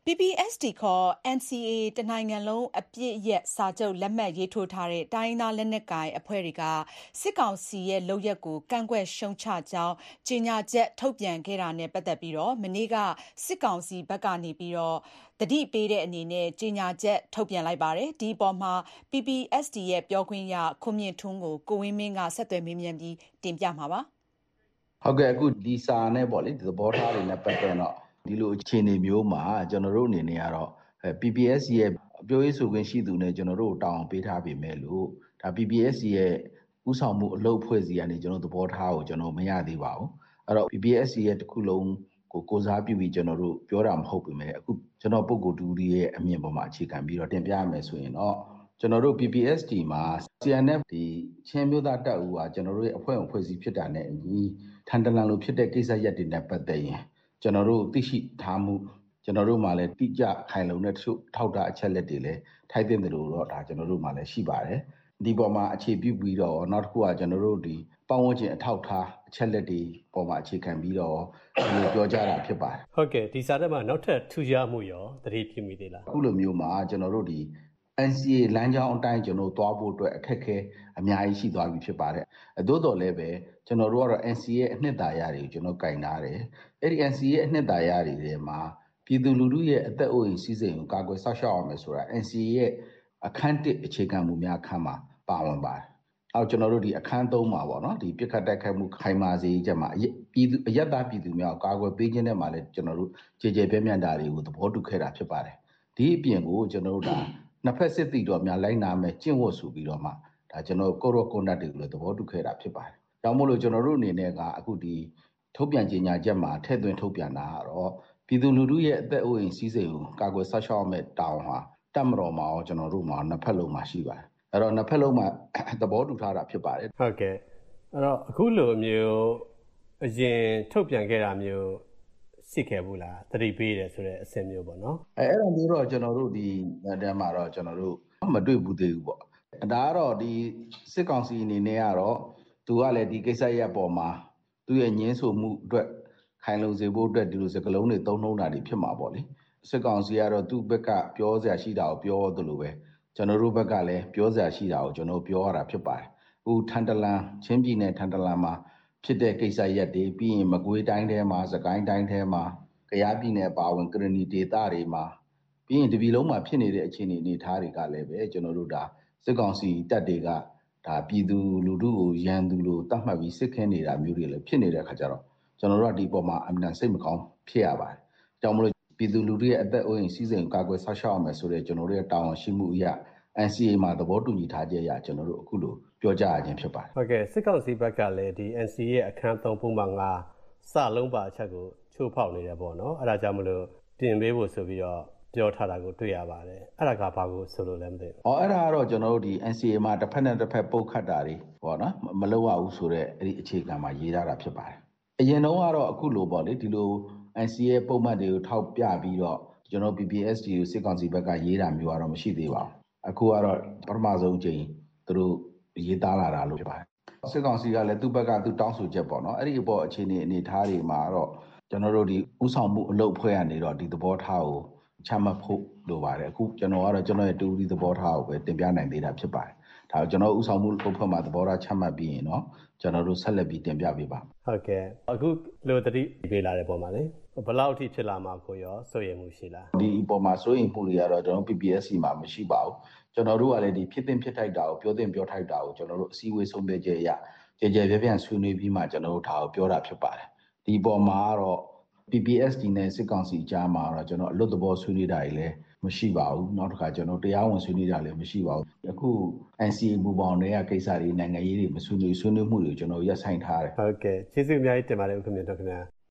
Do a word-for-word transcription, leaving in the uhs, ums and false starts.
P P S D ခေါ် N C A တနိုင်ငံလုံးအပစ်ရပ်စာချုပ်လက်မှတ်ရေးထိုးထားတဲ့တိုင်းရင်းသားလက်နက်ကိုင်အဖွဲ့တွေကစစ်ကောင်စီရဲ့လုပ်ရပ်ကိုကန့်ကွက်ရှုတ်ချကြောင်းကြေညာချက်ထုတ်ပြန်ခဲ့တာနဲ့ပတ်သက်ပြီးမနေ့ကစစ်ကောင်စီဘက်ကနေပြီးသတိပေးတဲ့အနေနဲ့ကြေညာချက်ထုတ်ပြန်လိုက်ပါတယ်။ဒီအပေါ်မှာ P P S D ရဲ့ပြောခွင့်ရခွန်မြင့်ထွန်းကိုကိုဝင်းမင်းကဆက်သွယ်မေးမြန်းပြီးတင်ပြမှာပါ။ဟုတ်ကဲ့အခုဒီစာနဲ့ပေါ့လေဒီသဘောထားတွေနဲ့ပတ်သက်တော့ဒီလိုအခြေအနေမျိုးမှာကျွန်တော်တို့အနေနဲ့ကတော့ P P S D ရဲ့ပြောရေးဆိုခွင့်ရှိသူနဲ့ကျွန်တော်တို့တောင်းပေးထားပေမဲ့လို့ဒါ P P S D ရဲ့ဥဆောင်မှုအလုပ်ဖွဲ့စည်းကနေကျွန်တော်သဘောထားကိုကျွန်တော်မရသေးပါဘူး။အဲ့တော့ P P S D ရဲ့တစ်ခုလုံးကိုကိုစားပြုပြီးကျွန်တော်တို့ပြောတာမဟုတ်ပေမဲ့အခုကျွန်တော်ပုဂ္ဂိုလ်တူတွေရဲ့အမြင်ပေါ်မှာအခြေခံပြီးတော့တင်ပြရမယ်ဆိုရင်တော့ကျွန်တော်တို့ P P S D မှာ C N F ဒီချင်းမျိုးသားတပ်ဦးကကျွန်တော်တို့ရဲ့အဖွဲ့အဖွဲ့အစည်းဖြစ်တာနဲ့အညီထန်တလန်လိုဖြစ်တဲ့ကိစ္စရပ်တွေနဲ့ပတ်သက်ရင်ကျွန်တော်တို့သိရှိထားမှုကျွန်တော်တို့မှလည်းတိကျခိုင်လုံတဲ့တချို့ထောက်ထားအချက်လက်တွေလည်းထိုက်တဲ့တယ်လို့တော့ဒါကျွန်တော်တို့မှလည်းရှိပါတယ်ဒီပေါ်မှာအခြေပြုပြီးတော့နောက်တစ်ခုကကျွန်တော်တို့ဒီပတ်ဝန်းကျင်အထောက်ထားအချက်လက်တွေပေါ်မှာအခြေခံပြီးတော့ဒီပြောကြတာဖြစ်ပါတယ်ဟုတ်ကဲ့ဒီစာထဲမှာနောက်ထပ်ထူးခြားမှုရောသတိပြုမိသေးလားအခုလိုမျိုးမှာကျွန်တော်တို့ဒီN C A လမ်းကြောင်းအတိုင်းကျွန်တော်သွားဖို့အတွက်အခက်အခဲအများကြီးရှိသွားပြီဖြစ်ပါတယ်။သို့တော်လည်းပဲကျွန်တော်တို့ကတော့ N C A ရဲ့အနှစ်သာရတွေကိုကျွန်တော်ကင်ထားတယ်။အဲ့ဒီ N C A ရဲ့အနှစ်သာရတွေထဲမှာပြည်သူလူထုရဲ့အသက်အိုးအိမ်စီးစိမ်ကိုကာကွယ်စောင့်ရှောက်ရမယ်ဆိုတာ N C A ရဲ့အခန်းတစ်အခြေခံမှုများအခန်းမှာပါဝင်ပါတယ်။အောက်ကျွန်တော်တို့ဒီအခန်းသုံးမှာပေါ့နော်ဒီပြစ်ခတ်တိုက်ခိုက်မှုခိုင်မာစေချက်မှာပြည်သူအယက်သားပြည်သူများကိုကာကွယ်ပေးခြင်းနဲ့မှာလည်းကျွန်တော်တို့ကြေကြေပြည့်ပြန့်တာတွေကိုသဘောတူခဲ့တာဖြစ်ပါတယ်။ဒီအပြင်ကိုကျွန်တော်တို့ဒါနှစ်ဖက်စစ်တီတော်များလိုက်နာမယ်ကျင့်ဝတ်ဆိုပြီးတော့မှဒါကျွန်တော်ကိုရောကွန်ဒတ်တွေကိုလည်းသဘောတူခဲ့တာဖြစ်ပါတယ်။ကြောင့်မို့လို့ကျွန်တော်တို့အနေနဲ့ကအခုဒီထုတ်ပြန်ကြေညာချက်မှာထည့်သွင်းထုတ်ပြန်တာကတော့ပြည်သူလူထုရဲ့အသက်အိုးအိမ်စီးစိမ်ကိုကာကွယ်ဆောက်ရှောက်မဲ့တောင်းဟာတပ်မတော်မှာရောကျွန်တော်တို့မှာနှစ်ဖက်လုံးမှာရှိပါတယ်။အဲ့တော့နှစ်ဖက်လုံးမှာသဘောတူထားတာဖြစ်ပါတယ်။ဟုတ်ကဲ့အဲ့တော့အခုလိုမျိုးအရင်ထုတ်ပြန်ခဲ့တာမျိုးရှိခဲ့ဘူးလားသတိပေးတယ်ဆိုတဲ့အဆင့်မျိုးပေါ့နော်အဲအဲ့ဒါမျိုးတော့ကျွန်တော်တို့ဒီတန်းမှာတော့ကျွန်တော်တို့မတွေ့ဘူးသေးဘူးပေါ့ဒါကတော့ဒီစစ်ကောင်စီအနေနဲ့ကတော့သူကလည်းဒီကိစ္စရဲ့အပေါ်မှာသူ့ရဲ့ညင်းဆိုမှုအတွက်ခိုင်လုံစေဖို့အတွက်ဒီလိုစကလုံးတွေသုံးနှုံးတာတွေဖြစ်မှာပေါ့လေစစ်ကောင်စီကတော့သူ့ဘက်ကပြောစရာရှိတာကိုပြောသလိုပဲကျွန်တော်တို့ဘက်ကလည်းပြောစရာရှိတာကိုကျွန်တော်ပြောရတာဖြစ်ပါတယ်အခုထန်တလန်ချင်းပြည်နယ်ထန်တလန်မှာဖြစ်တဲ့ကိစ္စရပ်တွေပြီးရင်မကွေးတိုင်းထဲမှာစကိုင်းတိုင်းထဲမှာကယားပြည်နယ်ပါဝင်ကရဏီဒေသတွေမှာပြီးရင်တပြည်လုံးမှာဖြစ်နေတဲ့အခြေအနေအနေထားတွေကလည်းပဲကျွန်တော်တို့ဒါစစ်ကောင်စီတပ်တွေကဒါပြည်သူလူထုကိုရန်သူလို့တတ်မှတ်ပြီးစစ်ခင်းနေတာမျိုးတွေလည်းဖြစ်နေတဲ့အခါကျတော့ကျွန်တော်တို့ကဒီပေါ်မှာအမှန်စိတ်မကောင်းဖြစ်ရပါတယ်။ကြောင့်မလို့ပြည်သူလူထုရဲ့အသက်အိုးအိမ်စီးစိမ်ကာကွယ်ဆောက်ရှောက်ရမယ်ဆိုတဲ့ကျွန်တော်တို့ရဲ့တာဝန်ရှိမှုအရာ N C A မှာသဘောတူညီထားချက်အရကျွန်တော်တို့အခုလိုပြောကြရခြင်းဖြစ်ပါတယ်။ဟုတ်ကဲ့စစ်ကောင်စီဘက်ကလည်းဒီ N C A ရဲ့အခန်းသုံးပုံမှန်ကစလုံးပါအချက်ကိုချိုးဖောက်နေတယ်ပေါ့နော်။အဲ့ဒါကြောင့်မလို့တင်ပေးဖို့ဆိုပြီးတော့ပြောထားတာကိုတွေ့ရပါတယ်။အဲ့ဒါကဘာကိုဆိုလို့လဲမသိဘူး။အော်အဲ့ဒါကတော့ကျွန်တော်တို့ဒီ N C A မှာတစ်ဖက်နဲ့တစ်ဖက်ပုတ်ခတ်တာတွေပေါ့နော်မလုပ်ရဘူးဆိုတော့အဲ့ဒီအခြေခံမှာရေးထားတာဖြစ်ပါတယ်။အရင်တုန်းကတော့အခုလိုပေါ့လေဒီလို N C A ပုံမှန်တွေကိုထောက်ပြပြီးတော့ကျွန်တော် P P S D ကိုစစ်ကောင်စီဘက်ကရေးတာမျိုးကတော့မရှိသေးပါဘူး။အခုကတော့ပထမဆုံးချိန်သူတို့ရေးသားလာတာလို့ဖြစ်ပါတယ်။စစ်ကောင်စီကလည်းသူ့ဘက်ကသူ့တောင်းဆိုချက်ပေါ့နော်အဲ့ဒီအပေါ်အခြေအနေအနေထားတွေမှာတော့ကျွန်တော်တို့ဒီဥဆောင်မှုအလုပ်ဖွဲ့ရနေတော့ဒီသဘောထားကိုချမှတ်ဖို့လိုပါတယ်အခုကျွန်တော်ကတော့ကျွန်တော်ရဲ့တူဒီသဘောထားကိုပဲတင်ပြနိုင်သေးတာဖြစ်ပါတယ်ဒါကျွန်တော်ဥဆောင်မှုလုပ်ဖွဲ့မှာသဘောထားချမှတ်ပြီးရင်เนาะကျွန်တော်တို့ဆက်လက်ပြီးတင်ပြပေးပါဟုတ်ကဲ့အခုလိုတတိပေးလာတဲ့ပုံမှာလေဘယ်လောက်အထိဖြစ်လာမှာကိုရောစိုးရိမ်မှုရှိလားဒီပုံမှာစိုးရိမ်မှုတွေကတော့ကျွန်တော် P P S C မှာမရှိပါဘူးကျွန်တော်တို့ကလည်းဒီဖြစ်တင်ဖြစ်ထိုက်တာကိုပြောတင်ပြောထိုက်တာကိုကျွန်တော်တို့အစည်းအဝေးဆုံးဖြတ်ချက်အရကြကြပြပြဆွေးနွေးပြီးမှကျွန်တော်တို့ဒါကိုပြောတာဖြစ်ပါတယ်ဒီပုံမှာကတော့P P S D နဲ့စစ်ကောင်စီကြားမှာတော့ကျွန်တော်အလွတ်သဘောဆွေးနွေးတာတွေလည်းမရှိပါဘူးနောက်တစ်ခါကျွန်တော်တရားဝင်ဆွေးနွေးတာလည်းမရှိပါဘူးအခု N C A ဘူပေါင်းတွေကကိစ္စတွေနိုင်ငံရေးတွေမဆွေးနွေးဆွေးနွေးမှုတွေကျွန်တော်ရပ်ဆိုင်ထားတယ်ဟုတ်ကဲ့ကျေးဇူးအများကြီးတင်ပါတယ်ဦးခင်ဗျာတော်ခင်ဗျာ